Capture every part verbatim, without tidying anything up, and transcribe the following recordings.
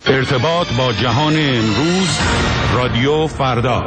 ارتباط با جهان امروز، رادیو فردا.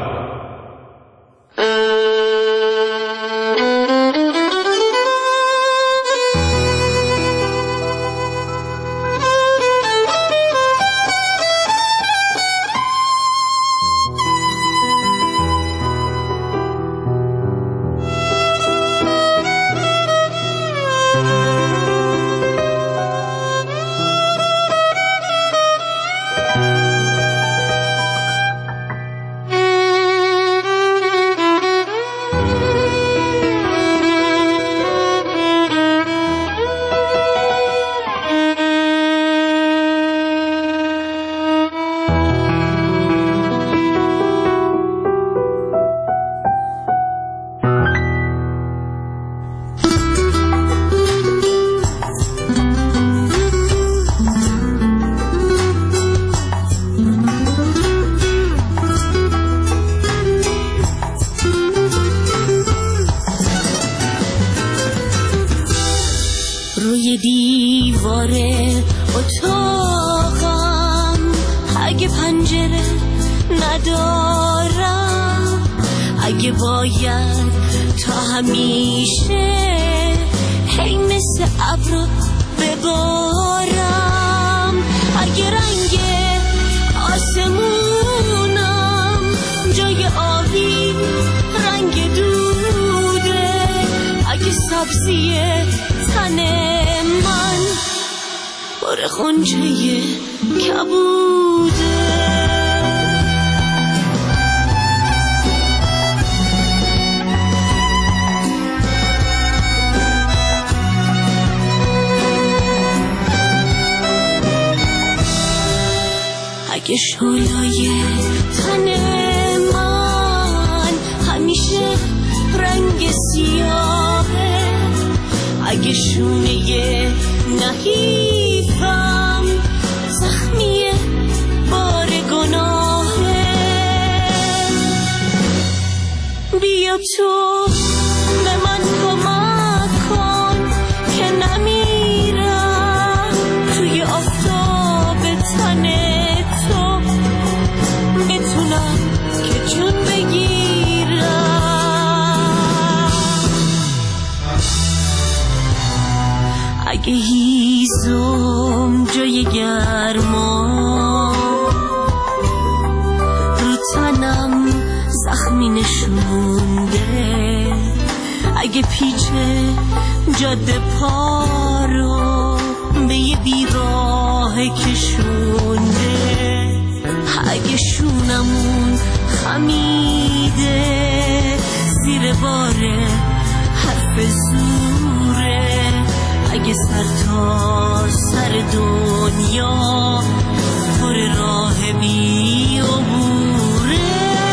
اگه شعله‌ی تن من همیشه رنگ سیاهه، اگه شونه نحیفم زخمیه بار گناهه، بیا تو به من کمک کن که نمیرم توی آفتاب تن تو، بتونم که جون بگیرم. اگه هیزم جای گرما رو تنم زخمی نشونده، اگه پیچه جاده پا رو به یه بیراه کشونده، اگه شونمون خمیده زیر باره حرف زوره، اگه سر تا سر دنیا پر راه بی عبوره.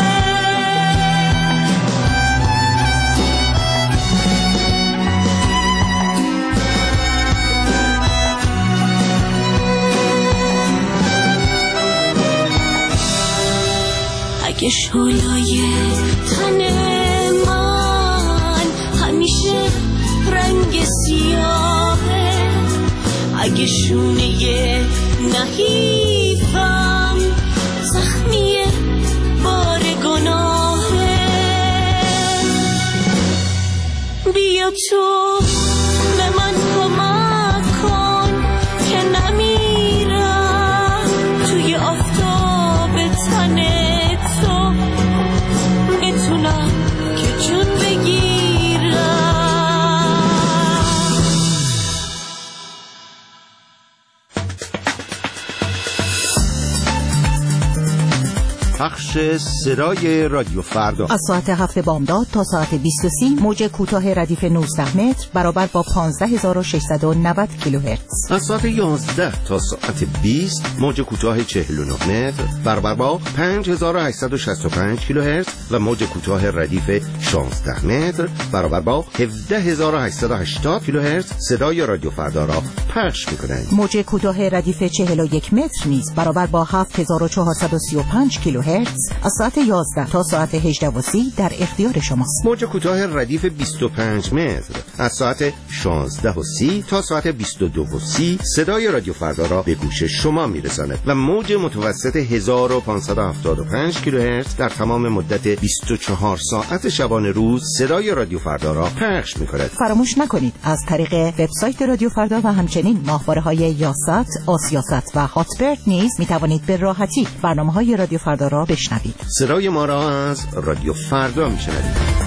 اگه شعله‌ی تن من همیشه رنگ سیاهه، اگه شونه نحیفم زخمیه بار گناهه، بیا تو به من کمک کن که نمیرم توی آفتاب تن تو، بتونم که جون بگیرم. پخش صدای رادیو فردا از ساعت هفت بامداد تا ساعت بیست و سه موج کوتاه ردیف نوزده متر برابر با پانزده هزار و ششصد و نود کیلوهرتز. از ساعت یازده تا ساعت بیست موج کوتاه چهل و نه متر برابر با پنج هزار و هشتصد و شصت و پنج کیلوهرتز و موج کوتاه ردیف شانزده متر برابر با هفده هزار و هشتصد و هشتاد کیلوهرتز صدای رادیو فردا را پخش می‌کنند. موج کوتاه ردیف چهل و یک متر نیز برابر با هفت هزار و چهارصد و سی و پنج کیلوهرتز کیلوهرتز از ساعت یازده تا ساعت هجده و سی در اختیار شماست. موج کوتاه ردیف بیست و پنج متر از ساعت شانزده و سی تا ساعت بیست و دو و سی صدای رادیو فردا را به گوش شما میرساند و موج متوسط هزار و پانصد و هفتاد و پنج کیلوهرتز در تمام مدت بیست و چهار ساعت شبانه روز صدای رادیو فردا را پخش می‌کند. فراموش نکنید از طریق وبسایت رادیو فردا و همچنین ماهواره‌های یاست، آسیاست و هاتبرد نیز می‌توانید به راحتی برنامه‌های رادیو فردا را بشنوید. صدای ما را از رادیو فردا می‌شنوید.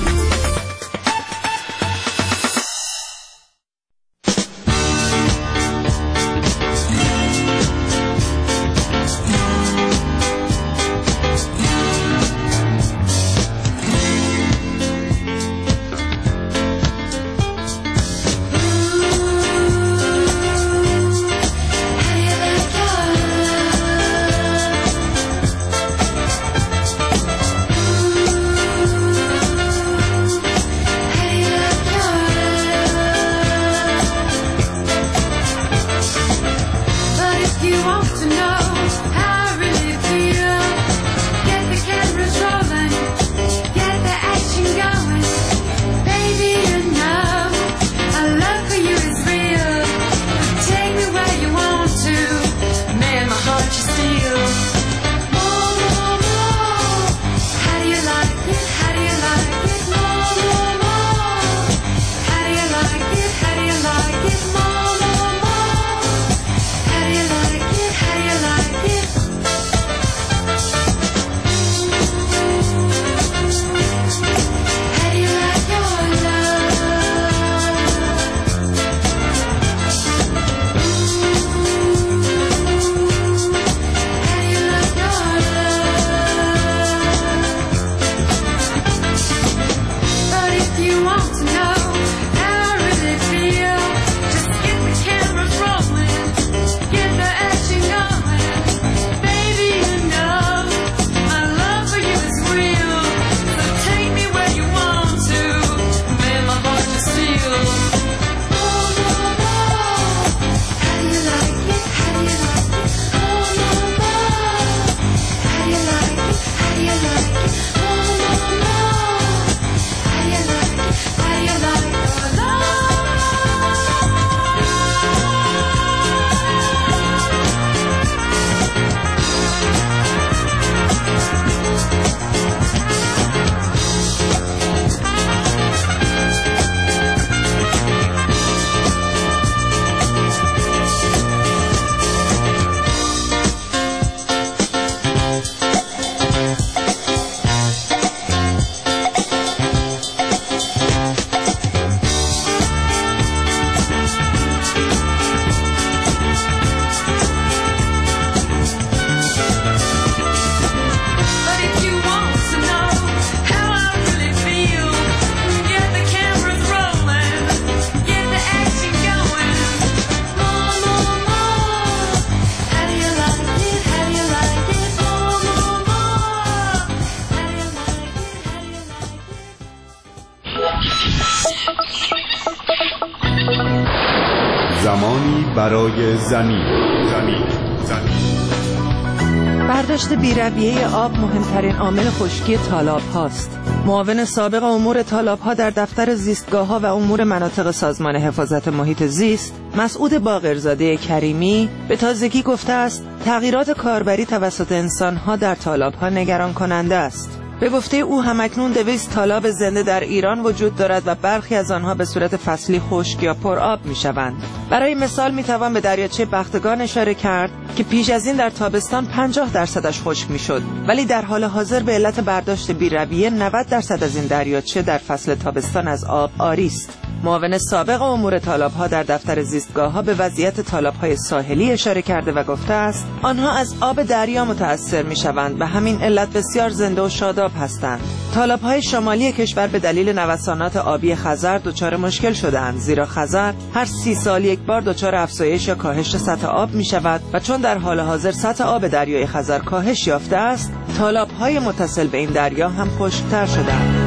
زمانی برای زمین زمین زمین برداشت بی‌رویه آب مهمترین عامل خشکی تالاب هاست. معاون سابق امور تالاب ها در دفتر زیستگاه ها و امور مناطق سازمان حفاظت محیط زیست مسعود باقرزاده کریمی به تازگی گفته است تغییرات کاربری توسط انسان ها در تالاب ها نگران کننده است. به گفته او همکنون دویست تالاب زنده در ایران وجود دارد و برخی از آنها به صورت فصلی خشک یا پرآب میشوند. برای مثال میتوان به دریاچه بختگان اشاره کرد که پیش از این در تابستان پنجاه درصدش خشک میشد، ولی در حال حاضر به علت برداشت بی‌رویه نود درصد از این دریاچه در فصل تابستان از آب عاری است. معاون سابق امور تالاب‌ها در دفتر زیستگاه‌ها به وضعیت تالاب‌های ساحلی اشاره کرده و گفته است آنها از آب دریا متأثر می‌شوند و همین علت بسیار زنده و شاداب هستند. تالاب‌های شمالی کشور به دلیل نوسانات آبی خزر دچار مشکل شده‌اند، زیرا خزر هر سی سال یک بار دچار افزایش یا کاهش سطح آب می‌شود و چون در حال حاضر سطح آب دریای خزر کاهش یافته است، تالاب‌های متصل به این دریا هم خشک‌تر شده‌اند.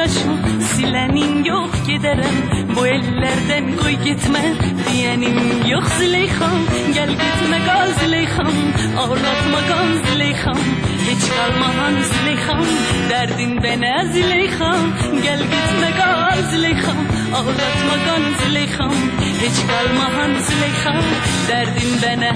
yaşım silenin yok giderim. Bu ellerden koy gitme diyenim yok Züleyxam. Gel gitme kal Züleyxam, ağlatma kal Züleyxam. Hiç kalmahan Züleyxam, derdin bana Züleyxam. Gel gitme kal Züleyxam, ağlatma kal Züleyxam. Hiç kalmahan Züleyxam, derdin bana.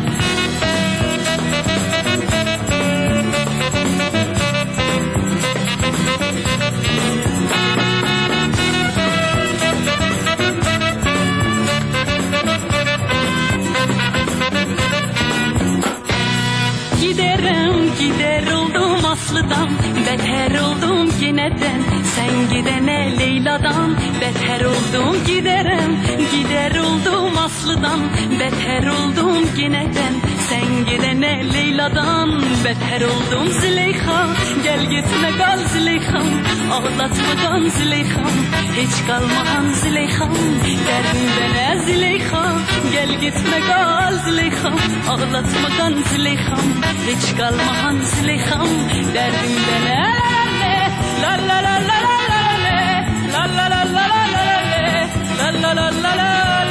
Giderim gider oldum Aslı'dan, beter oldum yeniden. Sen gidene Leyla'dan, beter oldum giderim. Gider oldum Aslı'dan, beter oldum yeniden. Sen gidene Leyla'dan, beter oldum Züleyxa. Gel gitme kal Züleyxam, ağlatma kal Züleyxam. Hiç kalmahan Züleyxam, derdin bana Züleyxa. Gel gitme kal Züleyxam, ağlatma kal Züleyxam. Hiç kalmahan Züleyxam, derdin bana. La la la la la la la la la la la la la la la la.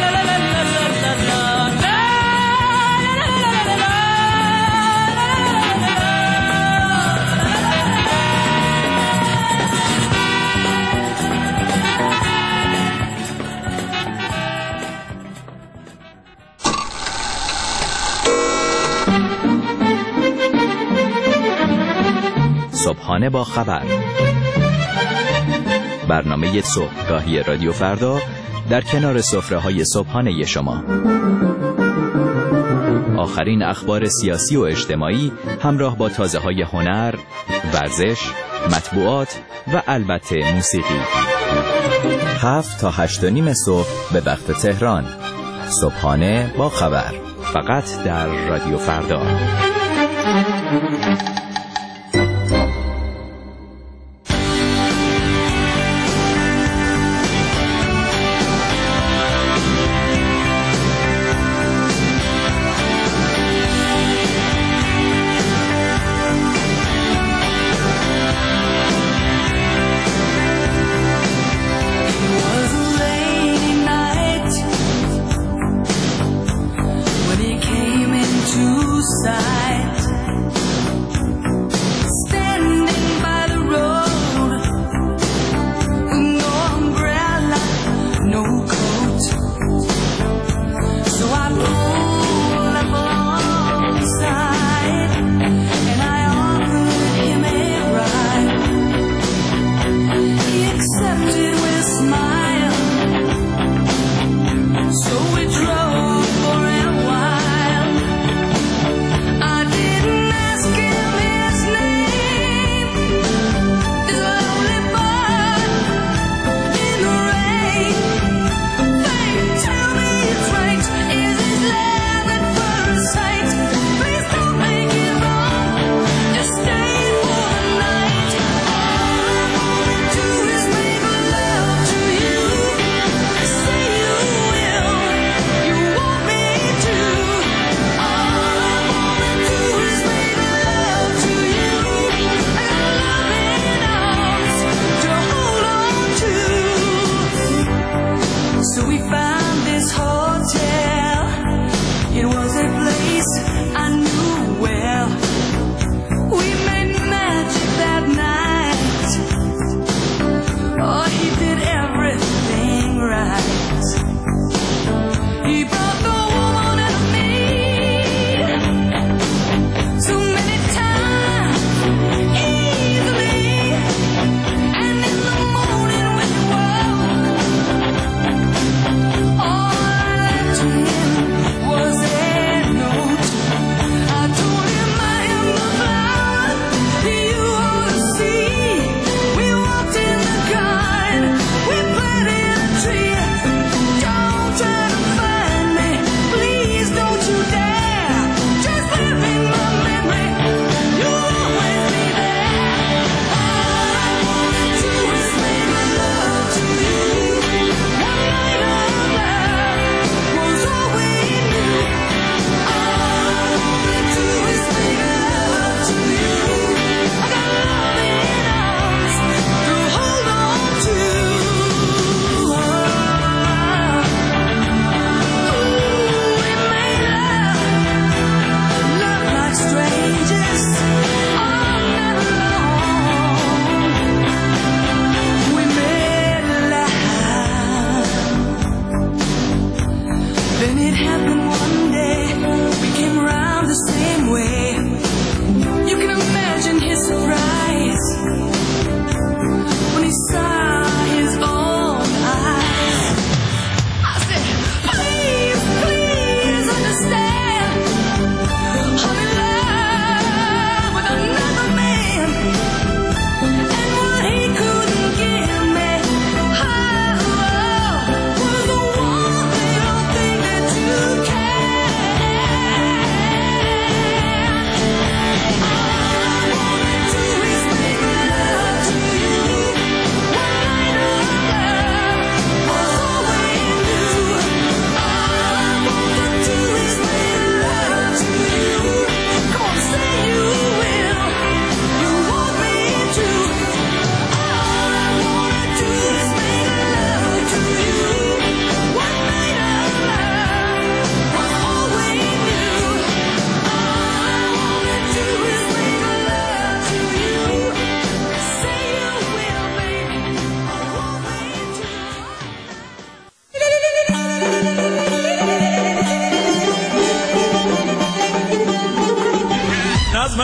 صبحانه با خبر، برنامه صبحگاهی رادیو فردا در کنار سفره‌های صبحانه شما. آخرین اخبار سیاسی و اجتماعی همراه با تازه‌های هنر، ورزش، مطبوعات و البته موسیقی. هفت تا هشت و نیم صبح به وقت تهران. صبحانه با خبر، فقط در رادیو فردا.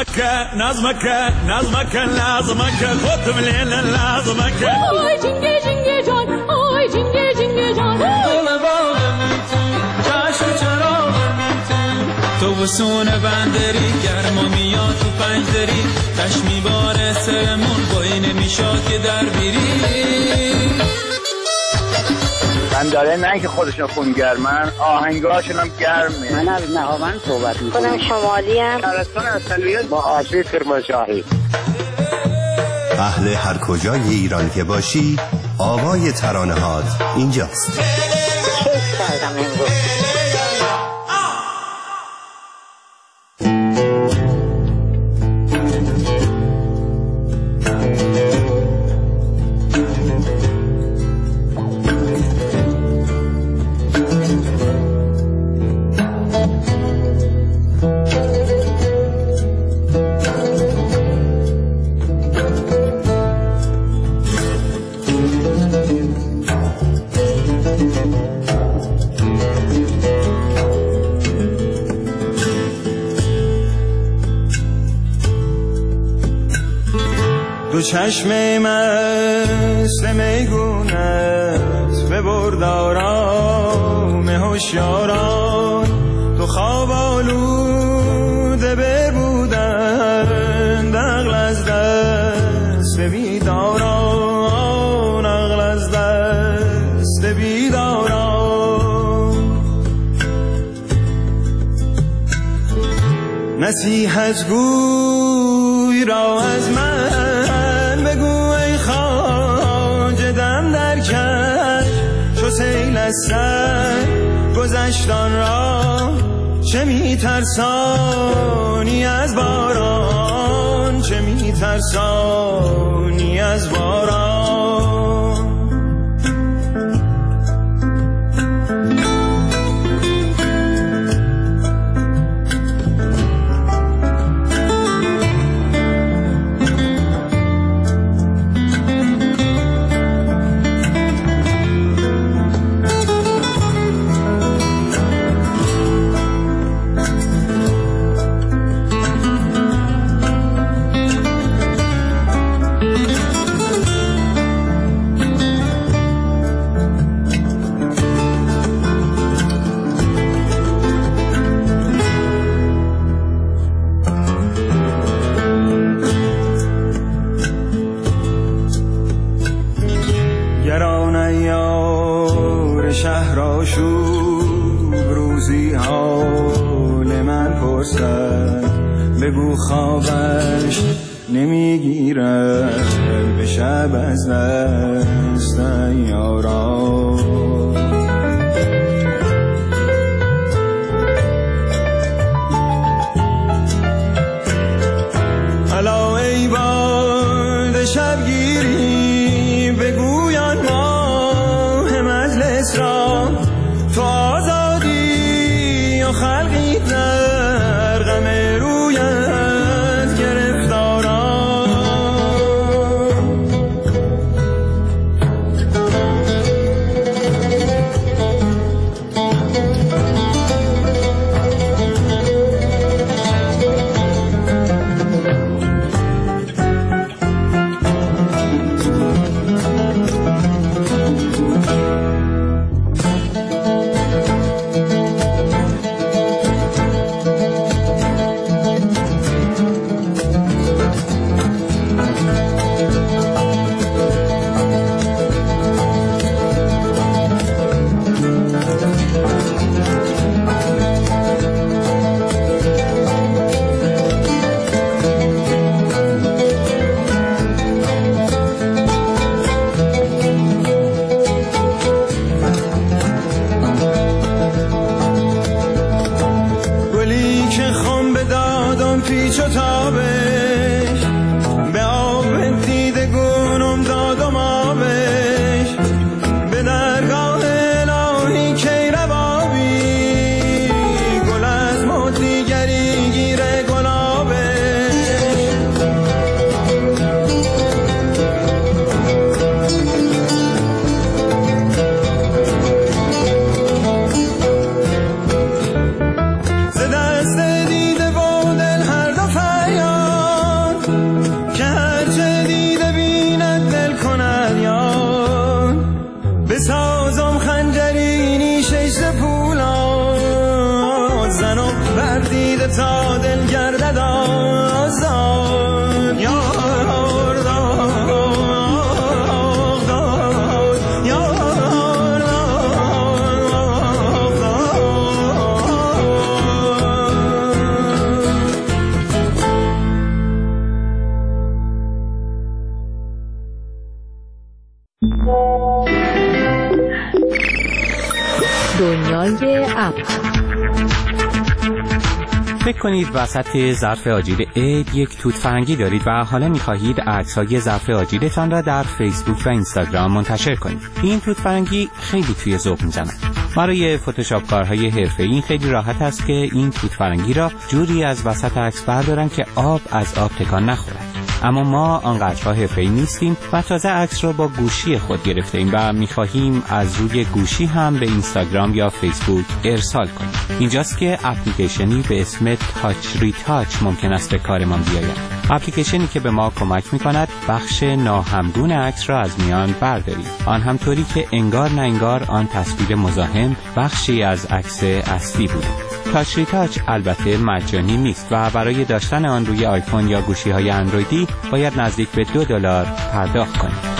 نظمك نظمك نظمك لازمك خود مليل لازمك آی جنگه جنگه جان آی جنگه جنگه جان گل باغم تو جشن چراغم تو بسون بندری گرما میاد تو پنجدری تش میباره سرمون بایی نمیشاد که در بیری من داره نه که خودشون خونگرمن آهنگاشون هم گرمه. من از نهاوند صحبت میکنم. خودم شمالی هم شهرستان اصلیت با آشی کرمانشاهی. اهل هر کجای ایران که باشی آوای ترانه‌هات اینجاست. کیف کردم امروز. دو چشم مست میگونت به بردارام هوشیاران تو خواب آلوده ببودن عقل از دست بیداران عقل از دست بیداران نصیحت گوی را از من سیل از سر گذشتان را چه میترسانی از باران چه میترسانی از باران بگو خوابش نمیگیرد به شب از دست یاران الا ای باد شبگیری بگویان ماه مجلس را تو آزادی و خلقی در غم رویت گرفتاران دنیای اپ. فکر کنید وسط ظرف آجیل عید یک توت فرنگی دارید و حالا می‌خواهید عکس‌های ظرف آجیلتان را در فیسبوک و اینستاگرام منتشر کنید. این توت فرنگی خیلی توی ذوق می‌زند. برای فتوشاپ کارهای حرفه‌ای این خیلی راحت است که این توت فرنگی را جوری از وسط عکس بردارن که آب از آب تکان نخورد. اما ما آنقدرها حرفه‌ای نیستیم و تازه عکس را با گوشی خود گرفتیم و می‌خواهیم از روی گوشی هم به اینستاگرام یا فیسبوک ارسال کنیم. اینجاست که اپلیکیشنی به اسم تاچ ری تاچ ممکن است به کارمان بیاید. اپلیکیشنی که به ما کمک می‌کند بخش ناهمگون عکس را از میان برداریم. آن هم طوری که انگار نه انگار آن تصویر مزاحم بخشی از عکس اصلی بود. تاچ ری تاچ البته مجانی نیست و برای داشتن آن روی آیفون یا گوشی‌های اندرویدی باید نزدیک به دو دلار پرداخت کنید.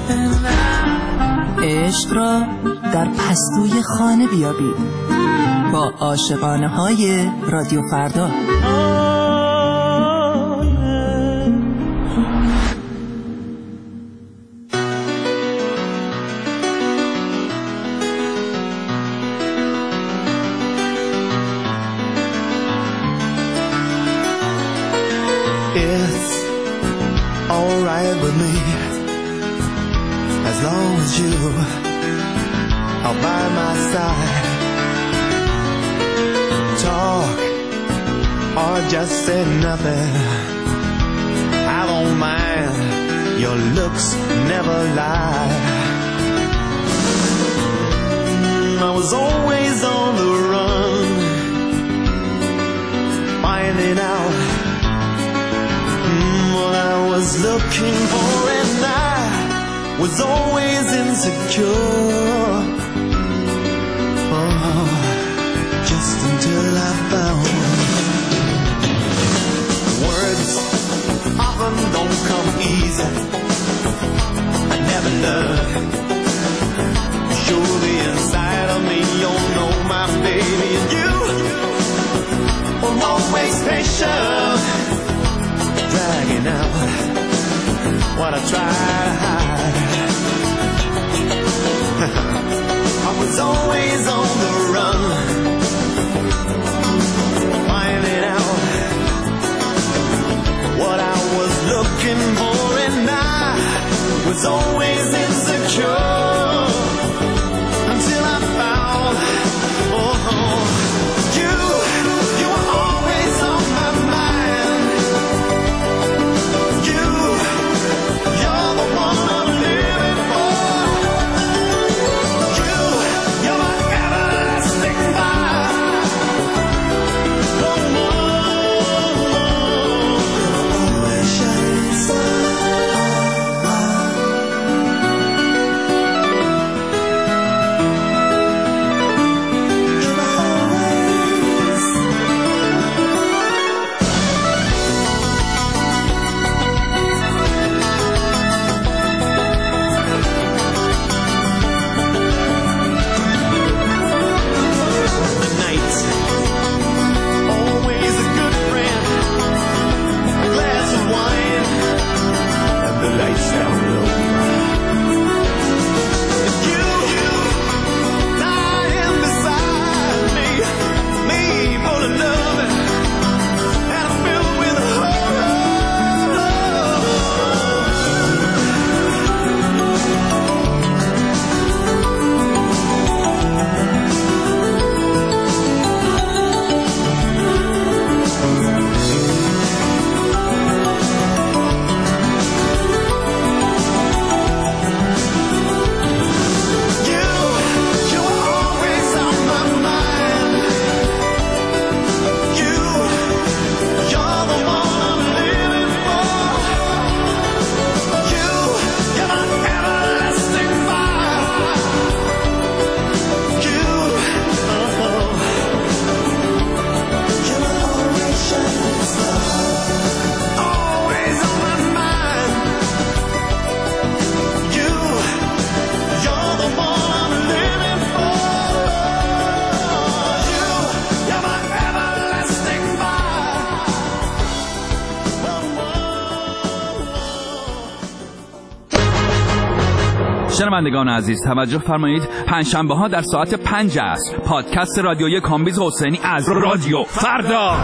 عشق را در پستوی خانه بیابید با عاشقانه های رادیو فردا. It's alright with me as long as you are by my side. Talk or just say nothing, I don't mind, your looks never lie. I was always on the run, finding out what I was looking for, and I was always insecure. Oh, just until I found words often don't come easy. I never learned. Surely inside of me, you'll know my baby, and you were always patient, dragging out what I try to hide. I was always on the run, finding out what I was looking for, and I was always insecure until I found, oh, you, you were always on my mind. You, you're the one I'm living for. You, you're my everlasting fire. The one, always shining star. شنوندگان عزیز توجه فرمایید، پنجشنبه ها در ساعت پنج عصر پادکست رادیویی کامبیز حسینی از رادیو فردا.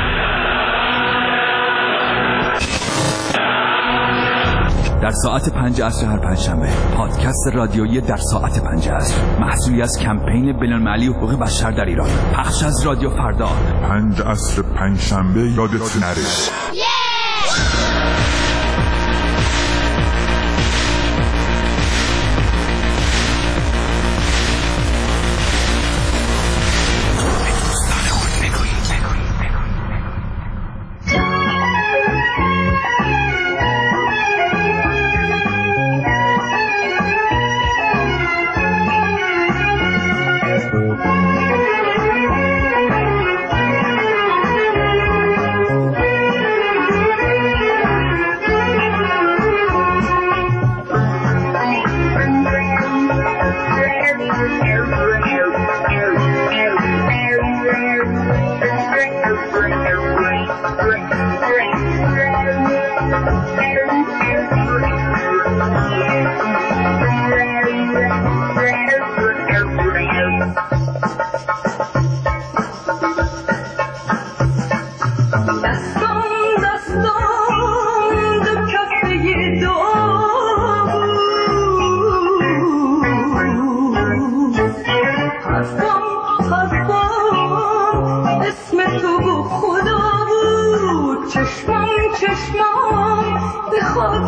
در ساعت پنج عصر هر پنجشنبه پادکست رادیویی در ساعت پنج عصر محصولی از کمپین بین‌المللی حقوق بشر در ایران، پخش از رادیو فردا. پنج عصر پنجشنبه یادت نره.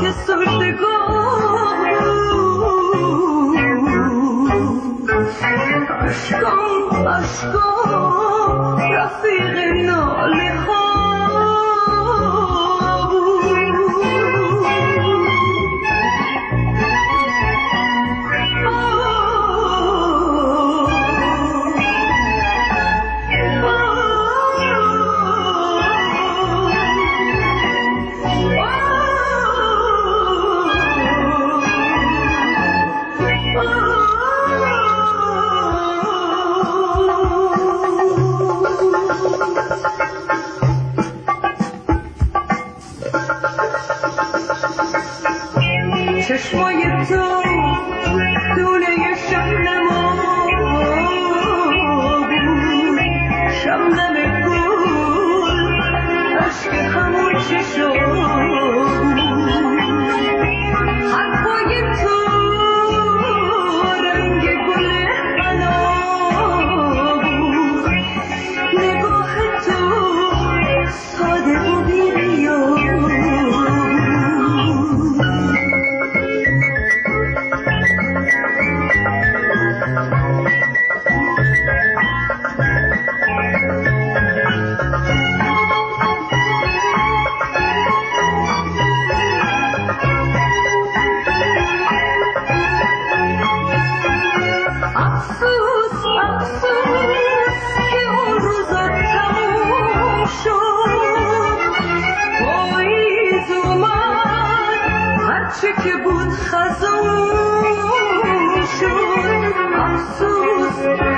خاک سجدگاه اشکام اشکام رفیق ناله ها چشمای تو دونه شبنما بود شبنم گل عشق همون چشم حرفای تو رنگ گل حنا بود نگاه تو ساده و بی‌ریا چه که بود خزون شد افسوس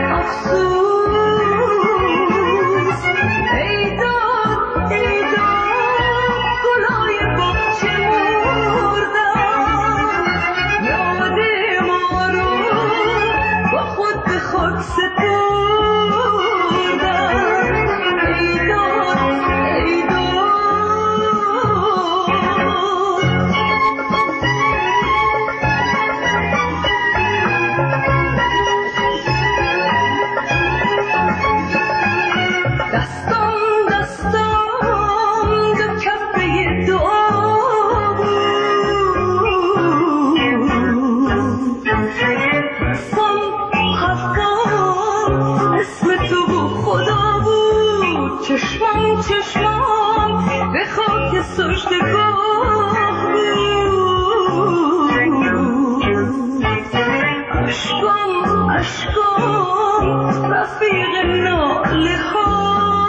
افسوس ای داد ای داد گلای باغچه مردن یاد ما رو با خود به خاک سپردن ای داد ای داد چشمام چشمام به خاک سجدگاه بود اشکام اشکام رفیق ناله ها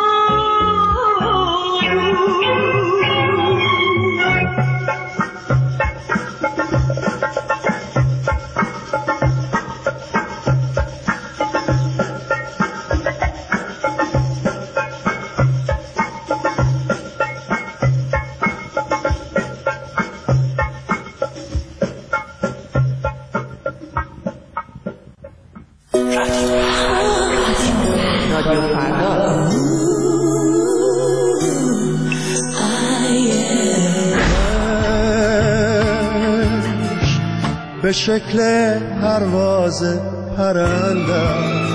رادیو فردا به شکل پرواز پرندم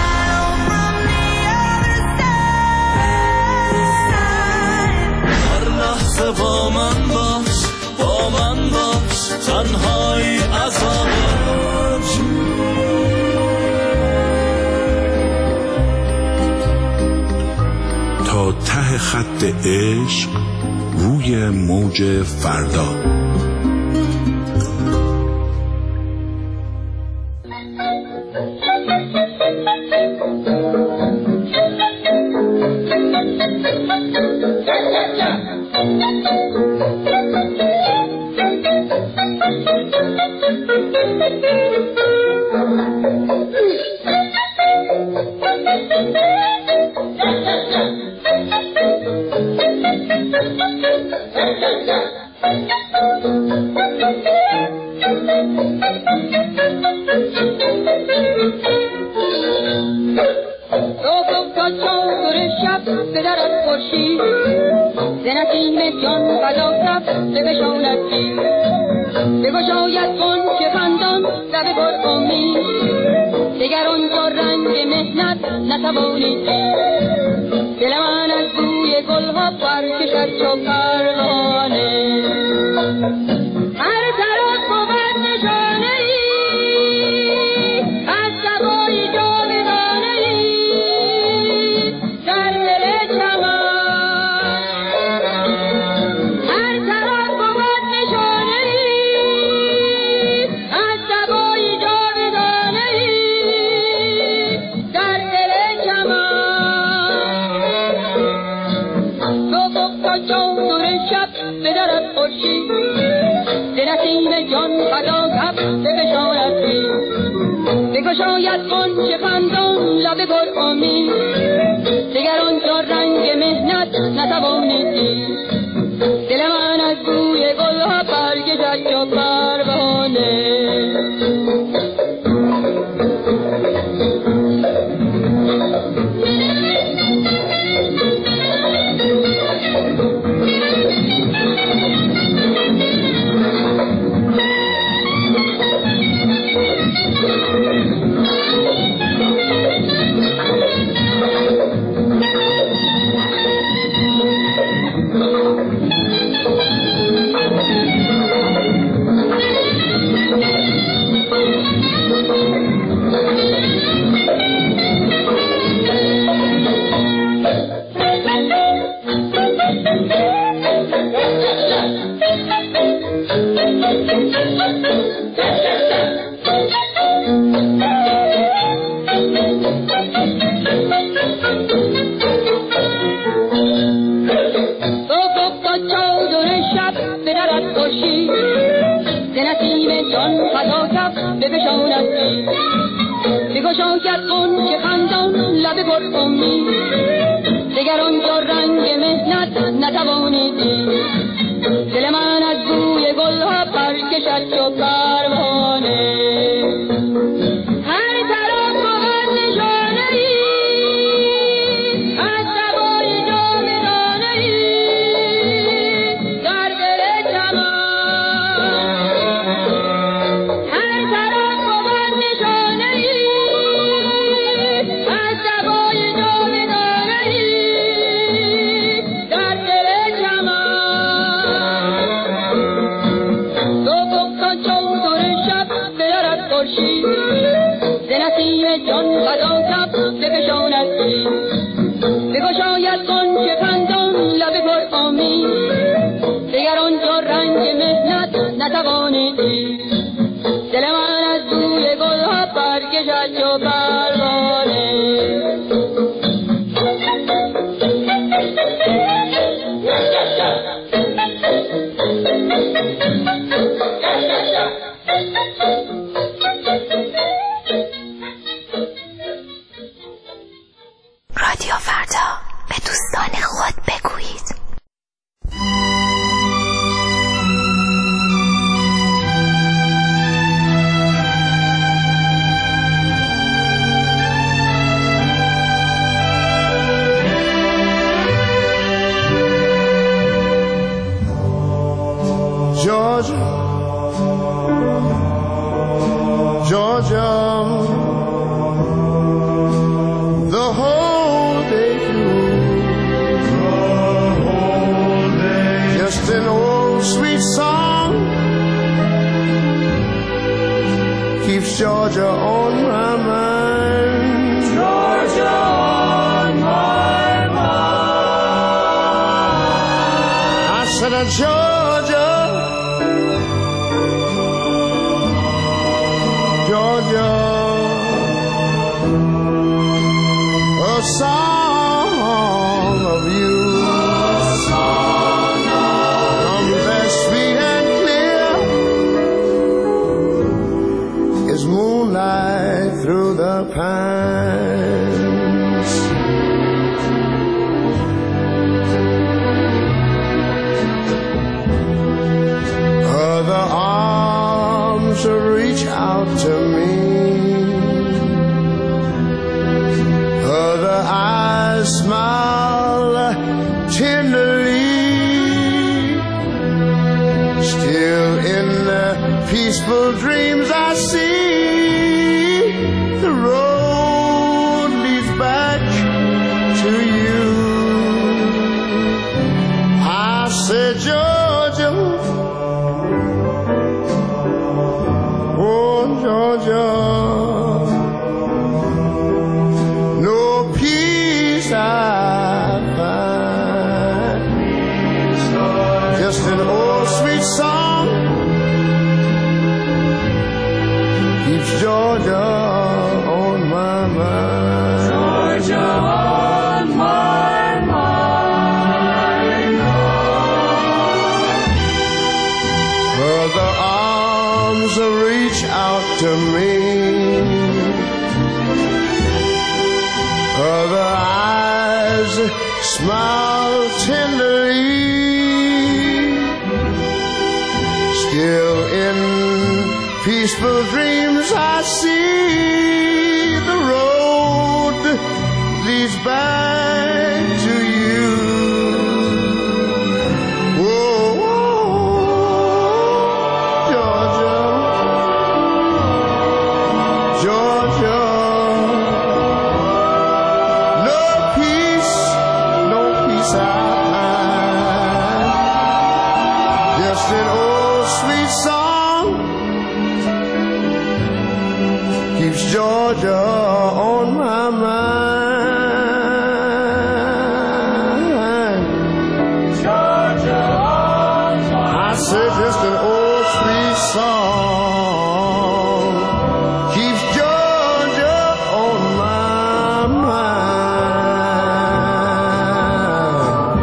هر لحظه با من باش با من باش تنهایی عذاب تا ته خط عشق روی موج فردا. دل من از بوی گل ها برکشد چو پروانه بگشاید غنچه خندان لب پر امید دگر آنجا رنگ مهنت نتوانید دید دل من از بوی گلها برگشت چو پروانه بگشاید غنچه خندان لب پر امید دگر آنجا رنگ مهنت نتوانید دید دل من از بوی گلها برکشد چو پروانه هر طرف بود نشانه‌ای از سوای جاودانه‌ای در دل چمن جان خدا کف بکشاند دید بگشاید غنچه خندان لب پر امید دگر آنجا رنگ مهنت نتوانید دید دل من از بوی گلها برکشد چو پروانه رادیو فردا به دوستان خود بگویید. Georgia, Georgia, the whole day through, the whole day, just an old sweet song keeps Georgia on my mind. Georgia on my mind. I said, a Georgia, Georgia, a song of you, a song comes as sweet and clear as moonlight through the pines. Other arms reach out to me, other eyes smile tenderly. Still in the peaceful dreams I see, the road leads back to you. I said, Georgia, oh Georgia, smile tenderly. Still in peaceful dreams I see the road leads back to you. Whoa, whoa, Georgia, Georgia. No peace, no peace I find. Just an old sweet song keeps Georgia on my mind. Georgia on my mind. I said just an old sweet song keeps Georgia on my mind.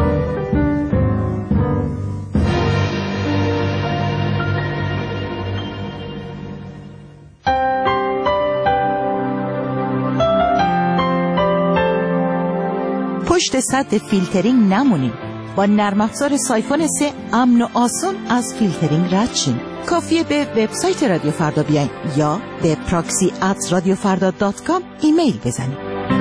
پشت سد فیلترینگ نمونین. با نرم افزار سایفون سه امن و آسون از فیلترینگ رد شین. کافیه به وبسایت رادیو فردا بیاین یا به پراکسی ات رادیو فردا دات کام ایمیل بزنید.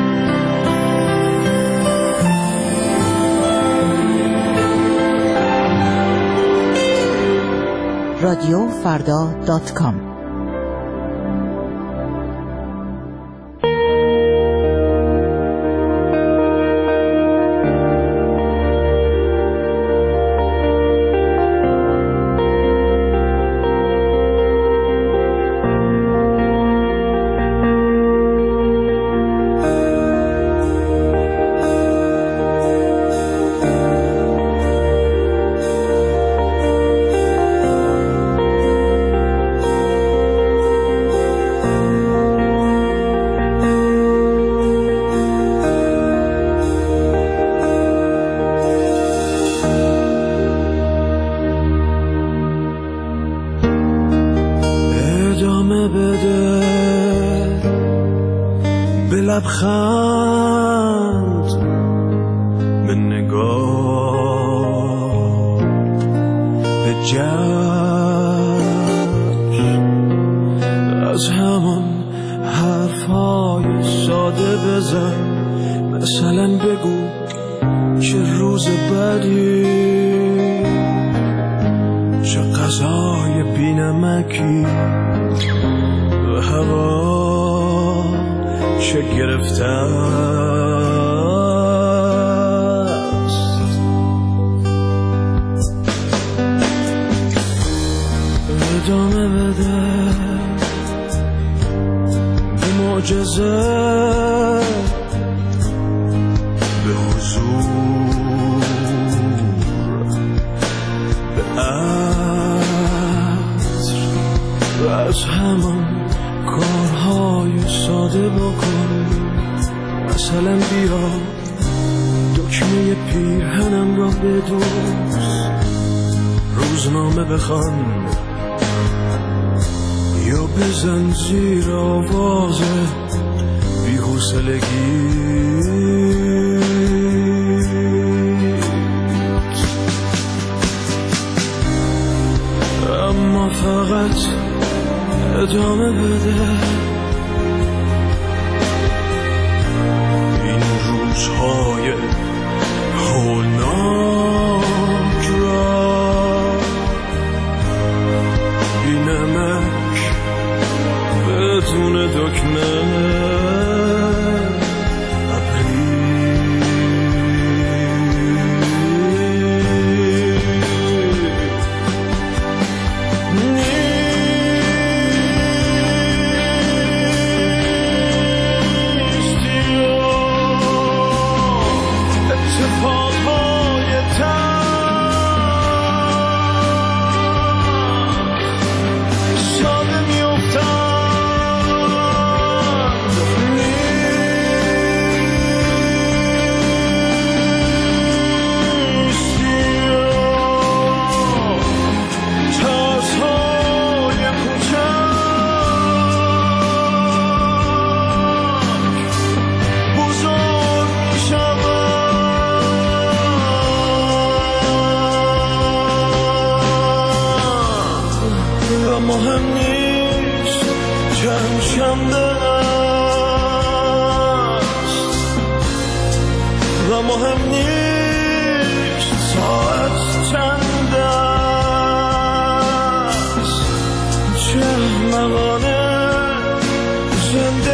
رادیو فردا دات کام. لبخند به نگاه به جشن از همان حرفای ساده بزن. مثلا بگو چه روز بدی، چه غذای بی‌نمکی و هوا چه گرفته است. ادامه بده به معجزه، به حضور، به عطر و از همان کارهای ساده بکن. مثلا بیا دکمه پیرهنم را بدوز، روزنامه بخوان یا بزن زیر آواز بی‌حوصلگی. اما فقط ادامه بده این روزهای هولناک را، بی نمک بدون دکمه چند است و مهم نیست ساعت چند است، چه احمقانه زنده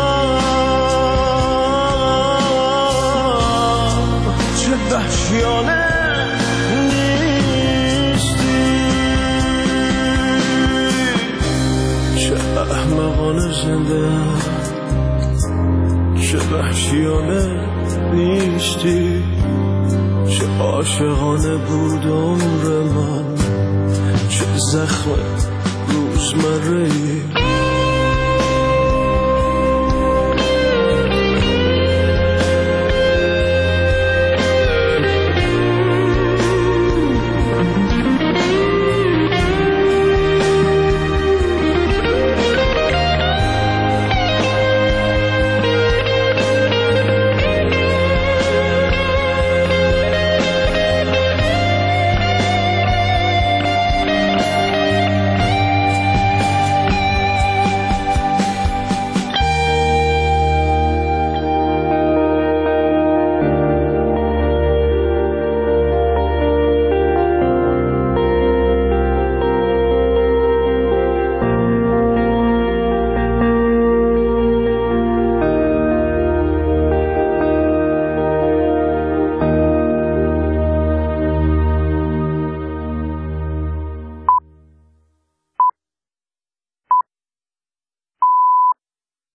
ام، چه وحشیانه احمقانه زنده، چه وحشیانه نیستی، چه عاشقانه بود عمر من، چه زخم روزمره‌ای